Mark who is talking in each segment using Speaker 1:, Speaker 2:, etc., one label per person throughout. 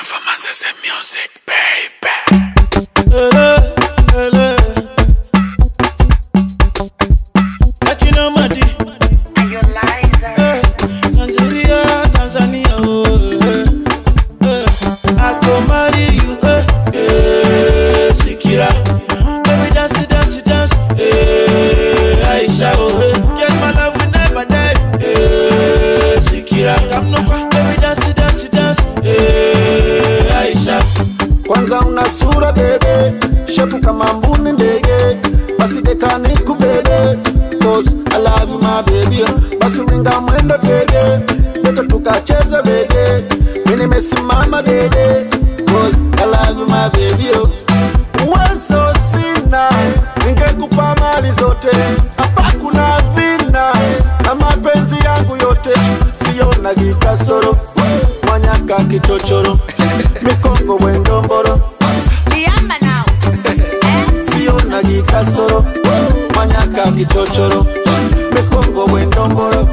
Speaker 1: Performances and music, baby. Like you know, Madi.
Speaker 2: Are you liar?
Speaker 1: Nigeria, Tanzania, I go marry you, Sikira. Baby, dance, dance, dance, Aisha, get my love will never die, Sikira. Come no kwa, baby, dance, dance, dance, Aisha.
Speaker 3: Kwanza una sura bebe, shepu kama mbuni ndege, basi deka niku bebe, cause I love you my baby, basi ringa mwendo tege, beto tukacheze bege, mini mesimama dede, cause I love you my baby. Wenso sina, ningekupa mali zote, hapa kuna vina, na mapenzi yangu yote, siona gikasoro, mwanyaka kichochoro, mikongo wendo mboro.
Speaker 2: Liamba now.
Speaker 3: Siona gikasoro, mwanyaka kichochoro, mikongo wendo mboro.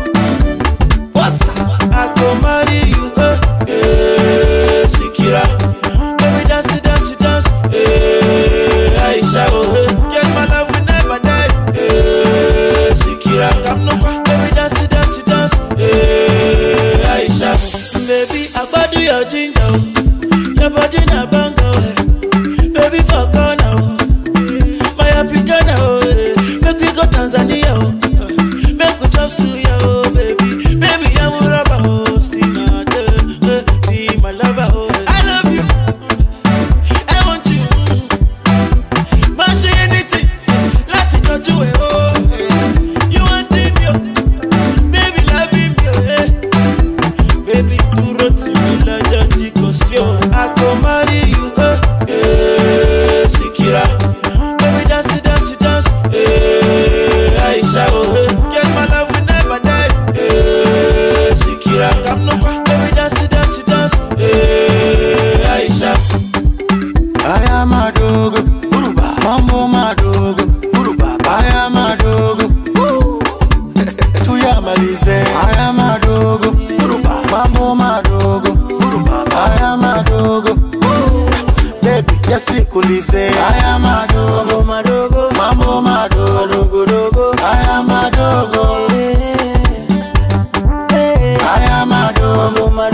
Speaker 1: I go marry you, Sikira. Baby, dance, dance, dance, Aisha, get my love will never die, Sikira. Come no kwa, baby, dance, dance, dance, Aisha. Baby, I body your ginger, your body na bango, baby for corner, my Africana, make we go Tanzania, make we chop suya, baby, baby I'm a rubber, still not be my lover. I love you, I want you, mash anything, let it go to it. You want me, baby loving me, baby do roti me la janti kosio. I go marry you, Sikira. Baby dance, dance, dance, Aisha, get my love will never die, Sikira. Come no kwa, baby dance, dance, dance, Aisha.
Speaker 3: I am a dog, Uruba, Mambo my dog, Uruba, I am a dog, Tuyamalize, I am a dog, Uruba, Mambo my dog, Uruba, I am a dog, baby, yasikulize, I am a dog, Mambo my dog, I am a dog, I am a dog,